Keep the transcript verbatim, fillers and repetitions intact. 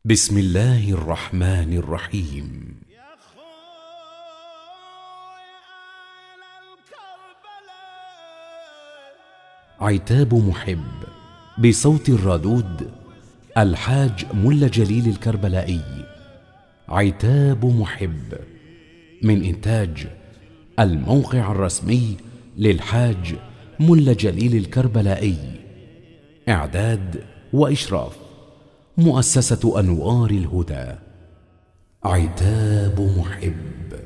بسم الله الرحمن الرحيم. عتاب محب بصوت الرادود الحاج ملا جليل الكربلائي. عتاب محب من إنتاج الموقع الرسمي للحاج ملا جليل الكربلائي. إعداد وإشراف مؤسسة أنوار الهدى. عتاب محب.